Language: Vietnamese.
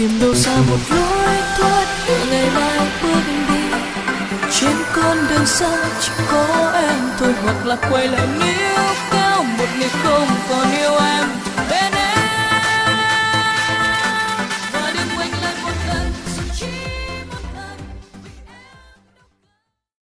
tìm đâu xa một lối thoát để ngày mai bước đi. Trên con đường xa chỉ có em thôi, hoặc là quay lại níu kéo một người không còn yêu em.